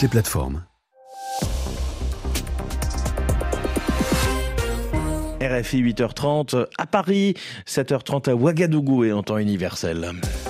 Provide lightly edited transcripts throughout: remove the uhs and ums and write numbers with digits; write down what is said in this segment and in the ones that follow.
les plateformes. RFI 8h30 à Paris, 7h30 à Ouagadougou et en temps universel.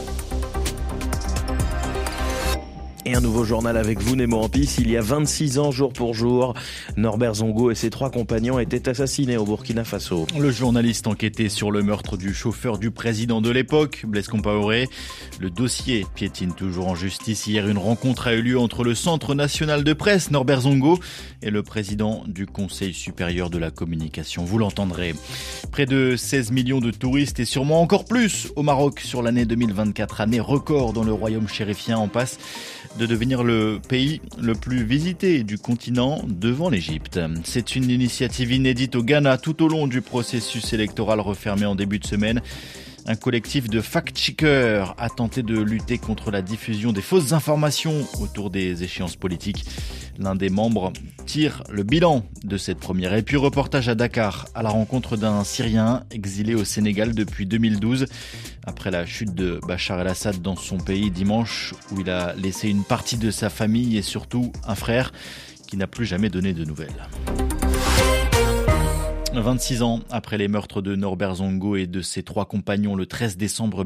Et un nouveau journal avec vous, Nemo Ampis. Il y a 26 ans, jour pour jour, Norbert Zongo et ses 3 compagnons étaient assassinés au Burkina Faso. Le journaliste enquêtait sur le meurtre du chauffeur du président de l'époque, Blaise Compaoré. Le dossier piétine toujours en justice. Hier, une rencontre a eu lieu entre le Centre national de presse, Norbert Zongo, et le président du Conseil supérieur de la communication. Vous l'entendrez. Près de 16 millions de touristes et sûrement encore plus au Maroc sur l'année 2024. Année record dans le royaume chérifien, en passe de devenir le pays le plus visité du continent devant l'Égypte. C'est une initiative inédite au Ghana tout au long du processus électoral refermé en début de semaine. Un collectif de fact-checkers a tenté de lutter contre la diffusion des fausses informations autour des échéances politiques. L'un des membres tire le bilan de cette première. Et puis reportage à Dakar à la rencontre d'un Syrien exilé au Sénégal depuis 2012. Après la chute de Bachar el-Assad dans son pays dimanche, où il a laissé une partie de sa famille et surtout un frère qui n'a plus jamais donné de nouvelles. 26 ans après les meurtres de Norbert Zongo et de ses 3 compagnons le 13 décembre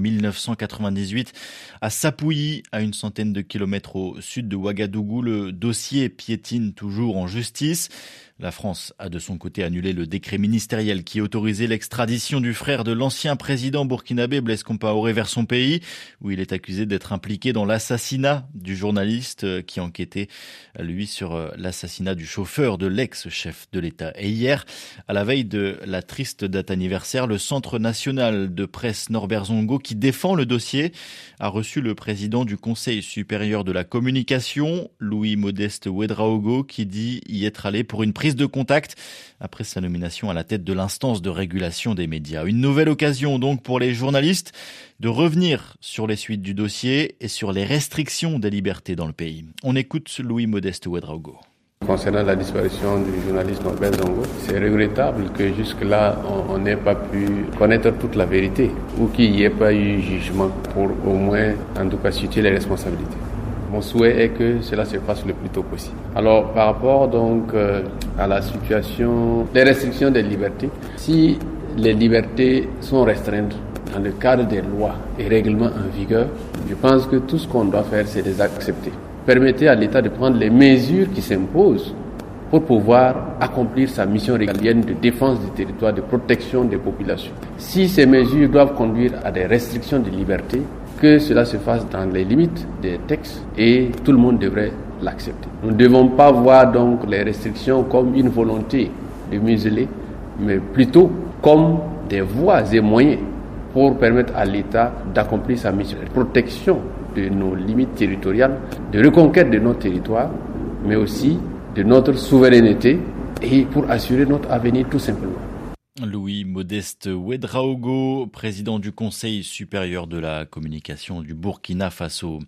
1998 à Sapouilly, à une centaine de kilomètres au sud de Ouagadougou, le dossier piétine toujours en justice. La France a de son côté annulé le décret ministériel qui autorisait l'extradition du frère de l'ancien président burkinabé Blaise Compaoré vers son pays, où il est accusé d'être impliqué dans l'assassinat du journaliste qui enquêtait, lui, sur l'assassinat du chauffeur de l'ex-chef de l'État. Et hier, à la veille de la triste date anniversaire, le Centre national de presse Norbert Zongo, qui défend le dossier, a reçu le président du Conseil supérieur de la communication, Louis-Modeste Ouedraogo, qui dit y être allé pour une prise de contact après sa nomination à la tête de l'instance de régulation des médias. Une nouvelle occasion donc pour les journalistes de revenir sur les suites du dossier et sur les restrictions des libertés dans le pays. On écoute Louis-Modeste Ouedraogo. Concernant la disparition du journaliste Norbert Zongo, c'est regrettable que jusque-là, on n'ait pas pu connaître toute la vérité ou qu'il n'y ait pas eu jugement pour au moins, en tout cas, situer les responsabilités. Mon souhait est que cela se fasse le plus tôt possible. Alors, par rapport donc à la situation des restrictions des libertés, si les libertés sont restreintes dans le cadre des lois et règlements en vigueur, je pense que tout ce qu'on doit faire, c'est les accepter. Permettez à l'État de prendre les mesures qui s'imposent pour pouvoir accomplir sa mission régalienne de défense du territoire, de protection des populations. Si ces mesures doivent conduire à des restrictions de liberté, que cela se fasse dans les limites des textes et tout le monde devrait l'accepter. Nous ne devons pas voir donc les restrictions comme une volonté de museler, mais plutôt comme des voies et moyens pour permettre à l'État d'accomplir sa mission de protection de nos limites territoriales, de reconquête de nos territoires, mais aussi de notre souveraineté et pour assurer notre avenir tout simplement. Louis-Modeste Ouedraogo, président du Conseil supérieur de la communication du Burkina Faso.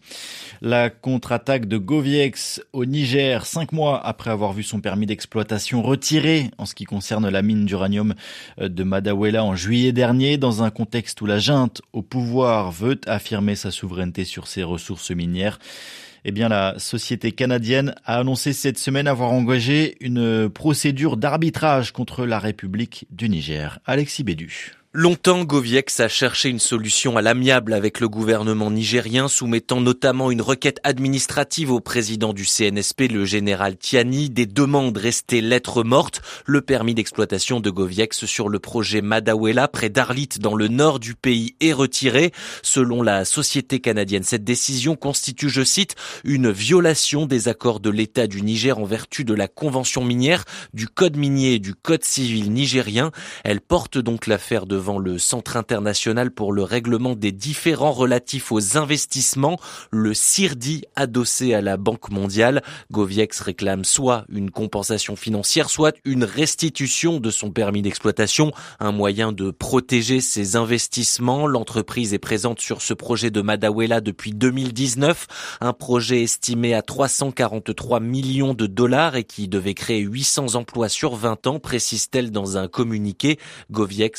La contre-attaque de Goviex au Niger, 5 mois après avoir vu son permis d'exploitation retiré en ce qui concerne la mine d'uranium de Madaouela en juillet dernier, dans un contexte où la junte au pouvoir veut affirmer sa souveraineté sur ses ressources minières. Eh bien, la société canadienne a annoncé cette semaine avoir engagé une procédure d'arbitrage contre la République du Niger. Alexis Bédu. Longtemps, Goviex a cherché une solution à l'amiable avec le gouvernement nigérien, soumettant notamment une requête administrative au président du CNSP, le général Tiani. Des demandes restées lettres mortes. Le permis d'exploitation de Goviex sur le projet Madaouela, près d'Arlit, dans le nord du pays, est retiré. Selon la société canadienne, cette décision constitue, je cite, une violation des accords de l'État du Niger en vertu de la convention minière, du code minier et du code civil nigérien. Elle porte donc l'affaire devant le Centre international pour le règlement des différends relatifs aux investissements, le CIRDI, adossé à la Banque mondiale. Goviex réclame soit une compensation financière, soit une restitution de son permis d'exploitation, un moyen de protéger ses investissements. L'entreprise est présente sur ce projet de Madaouela depuis 2019, un projet estimé à 343 millions de dollars et qui devait créer 800 emplois sur 20 ans, précise-t-elle dans un communiqué. Goviex souligne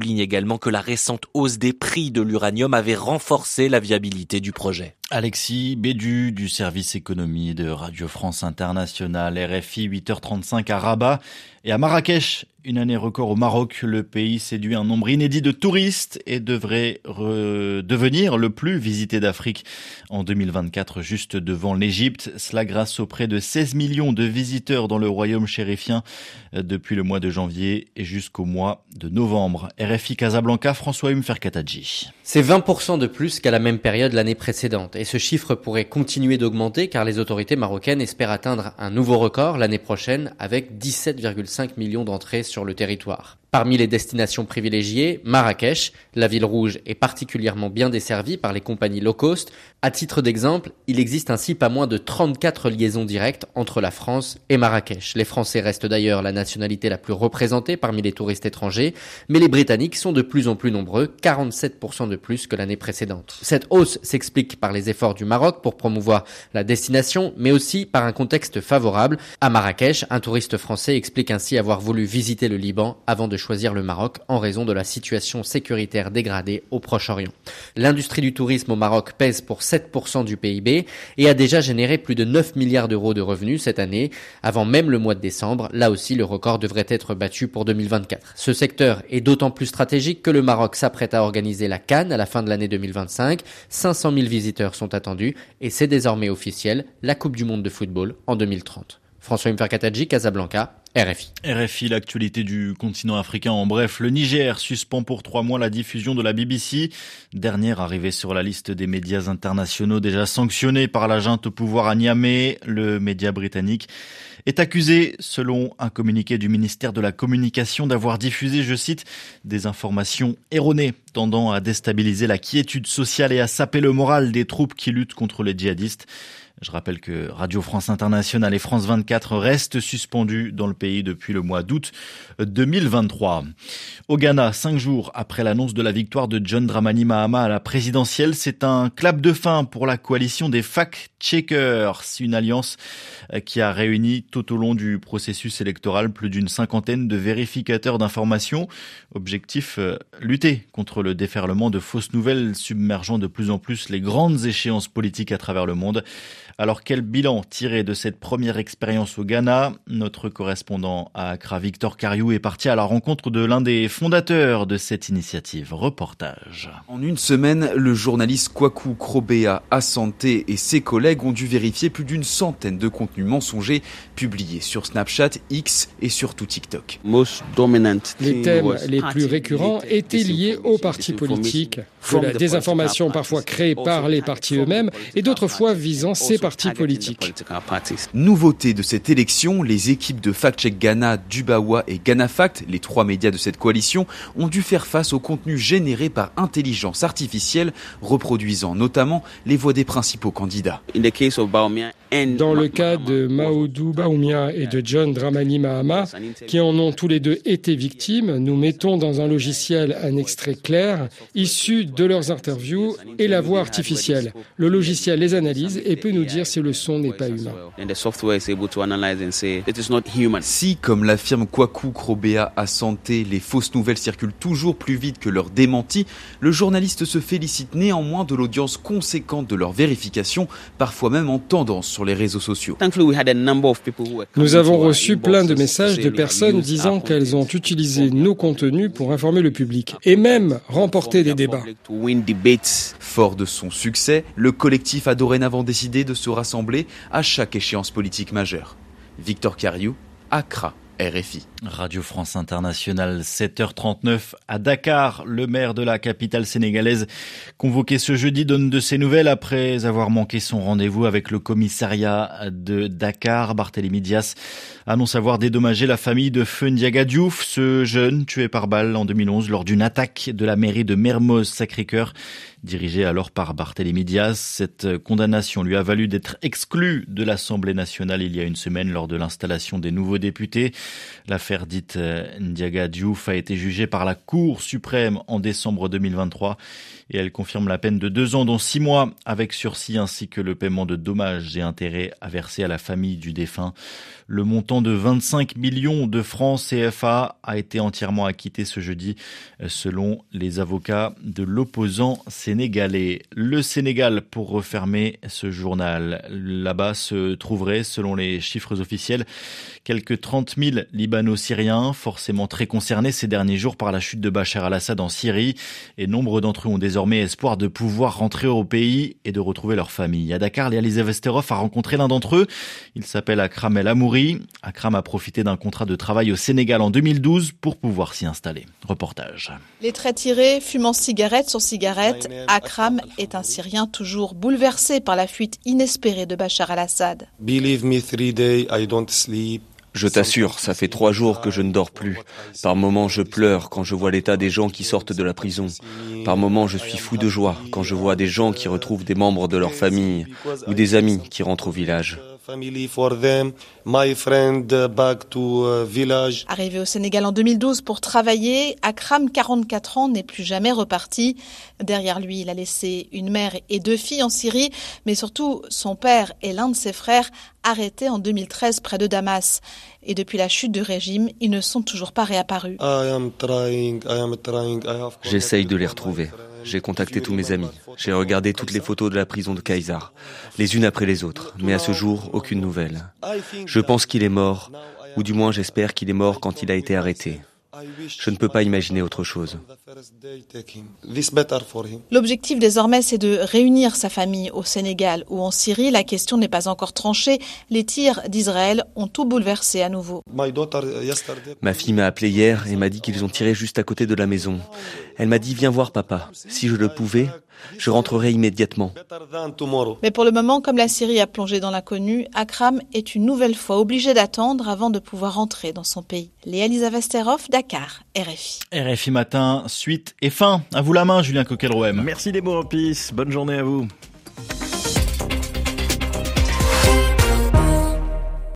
souligne également que la récente hausse des prix de l'uranium avait renforcé la viabilité du projet. Alexis Bédu du service économie de Radio France Internationale, RFI, 8h35 à Rabat et à Marrakech. Une année record au Maroc, le pays séduit un nombre inédit de touristes et devrait devenir le plus visité d'Afrique en 2024, juste devant l'Égypte. Cela grâce aux près de 16 millions de visiteurs dans le royaume chérifien depuis le mois de janvier et jusqu'au mois de novembre. RFI Casablanca, François-Hume Ferkatadji. C'est 20% de plus qu'à la même période l'année précédente. Et ce chiffre pourrait continuer d'augmenter car les autorités marocaines espèrent atteindre un nouveau record l'année prochaine avec 17,5 millions d'entrées sur le territoire. Parmi les destinations privilégiées, Marrakech, la ville rouge, est particulièrement bien desservie par les compagnies low cost. À titre d'exemple, il existe ainsi pas moins de 34 liaisons directes entre la France et Marrakech. Les Français restent d'ailleurs la nationalité la plus représentée parmi les touristes étrangers, mais les Britanniques sont de plus en plus nombreux, 47% de plus que l'année précédente. Cette hausse s'explique par les efforts du Maroc pour promouvoir la destination, mais aussi par un contexte favorable. À Marrakech, un touriste français explique ainsi avoir voulu visiter le Liban avant de choisir le Maroc en raison de la situation sécuritaire dégradée au Proche-Orient. L'industrie du tourisme au Maroc pèse pour 7% du PIB et a déjà généré plus de 9 milliards d'euros de revenus cette année. Avant même le mois de décembre, là aussi le record devrait être battu pour 2024. Ce secteur est d'autant plus stratégique que le Maroc s'apprête à organiser la CAN à la fin de l'année 2025. 500 000 visiteurs sont attendus et c'est désormais officiel, la Coupe du Monde de football en 2030. François-Hume Ferkatadji, Casablanca, RFI. RFI, l'actualité du continent africain en bref. Le Niger suspend pour 3 mois la diffusion de la BBC, dernière arrivée sur la liste des médias internationaux déjà sanctionnés par la junte au pouvoir à Niamey. Le média britannique est accusé, selon un communiqué du ministère de la Communication, d'avoir diffusé, je cite, des informations erronées tendant à déstabiliser la quiétude sociale et à saper le moral des troupes qui luttent contre les djihadistes. Je rappelle que Radio France Internationale et France 24 restent suspendus dans le pays depuis le mois d'août 2023. Au Ghana, 5 jours après l'annonce de la victoire de John Dramani Mahama à la présidentielle, c'est un clap de fin pour la coalition des fact-checkers, une alliance qui a réuni tout au long du processus électoral plus d'une cinquantaine de vérificateurs d'informations. Objectif, lutter contre le déferlement de fausses nouvelles submergeant de plus en plus les grandes échéances politiques à travers le monde. Alors quel bilan tirer de cette première expérience au Ghana ? Notre correspondant à Accra, Victor Cariou, est parti à la rencontre de l'un des fondateurs de cette initiative. Reportage. En une semaine, le journaliste Kwaku Krobea Asante et ses collègues ont dû vérifier plus d'une centaine de contenus mensongers publiés sur Snapchat, X et surtout TikTok. Les thèmes les plus récurrents étaient liés aux partis politiques, de la désinformation parfois créée par les partis eux-mêmes et d'autres fois visant ces partis politiques. Nouveauté de cette élection, les équipes de Fact Check Ghana, Dubawa et Ghana Fact, les 3 médias de cette coalition, ont dû faire face au contenu généré par intelligence artificielle, reproduisant notamment les voix des principaux candidats. Dans le cas de Mahamadou Bawumia et de John Dramani Mahama, qui en ont tous les deux été victimes, nous mettons dans un logiciel un extrait clair, issu de leurs interviews et la voix artificielle. Le logiciel les analyse et peut nous dire si le son n'est pas humain. Si, comme l'affirme Kwaku Krobea Asante, les fausses nouvelles circulent toujours plus vite que leurs démentis, le journaliste se félicite néanmoins de l'audience conséquente de leur vérification, parfois même en tendance sur les réseaux sociaux. Nous avons reçu plein de messages de personnes disant qu'elles ont utilisé nos contenus pour informer le public et même remporter des débats. Fort de son succès, le collectif a dorénavant décidé de se rassembler à chaque échéance politique majeure. Victor Cariou, Accra, RFI. Radio France Internationale, 7h39 à Dakar. Le maire de la capitale sénégalaise, convoqué ce jeudi, donne de ses nouvelles après avoir manqué son rendez-vous avec le commissariat de Dakar. Barthélémy Dias annonce avoir dédommagé la famille de Feu Ndiaga Diouf, ce jeune tué par balle en 2011 lors d'une attaque de la mairie de Mermoz Sacré-Cœur. dirigé alors par Barthélémy Diaz. Cette condamnation lui a valu d'être exclu de l'Assemblée nationale il y a une semaine lors de l'installation des nouveaux députés. L'affaire dite Ndiaga Diouf a été jugée par la Cour suprême en décembre 2023 et elle confirme la peine de 2 ans dont 6 mois avec sursis ainsi que le paiement de dommages et intérêts à verser à la famille du défunt. Le montant de 25 millions de francs CFA a été entièrement acquitté ce jeudi selon les avocats de l'opposant sénégalais. Le Sénégal pour refermer ce journal. Là-bas se trouveraient, selon les chiffres officiels, quelques 30 000 Libano-Syriens, forcément très concernés ces derniers jours par la chute de Bachar al-Assad en Syrie. Et nombre d'entre eux ont désormais espoir de pouvoir rentrer au pays et de retrouver leur famille. À Dakar, Léa Vesterov a rencontré l'un d'entre eux. Il s'appelle Akram El Amouri. Akram a profité d'un contrat de travail au Sénégal en 2012 pour pouvoir s'y installer. Reportage. Les traits tirés, fumant cigarette sur cigarette, Akram est un Syrien toujours bouleversé par la fuite inespérée de Bachar al-Assad. Je t'assure, ça fait 3 jours que je ne dors plus. Par moments, je pleure quand je vois l'état des gens qui sortent de la prison. Par moments, je suis fou de joie quand je vois des gens qui retrouvent des membres de leur famille ou des amis qui rentrent au village. Arrivé au Sénégal en 2012 pour travailler, Akram, 44 ans, n'est plus jamais reparti. Derrière lui, il a laissé une mère et 2 filles en Syrie, mais surtout son père et l'un de ses frères arrêtés en 2013 près de Damas. Et depuis la chute du régime, ils ne sont toujours pas réapparus. J'essaye de les retrouver. J'ai contacté tous mes amis. J'ai regardé toutes les photos de la prison de Kaysar, les unes après les autres. Mais à ce jour, aucune nouvelle. Je pense qu'il est mort, ou du moins j'espère qu'il est mort quand il a été arrêté. Je ne peux pas imaginer autre chose. L'objectif désormais, c'est de réunir sa famille au Sénégal ou en Syrie. La question n'est pas encore tranchée. Les tirs d'Israël ont tout bouleversé à nouveau. Ma fille m'a appelé hier et m'a dit qu'ils ont tiré juste à côté de la maison. Elle m'a dit « Viens voir papa. Si je le pouvais, je rentrerai immédiatement. » Mais pour le moment, comme la Syrie a plongé dans l'inconnu, Akram est une nouvelle fois obligé d'attendre avant de pouvoir rentrer dans son pays. Léa Vesterov, Dakar, RFI. RFI Matin, suite et fin. À vous la main, Julien Coquelrouem. Merci des mots en pisse. Bonne journée à vous.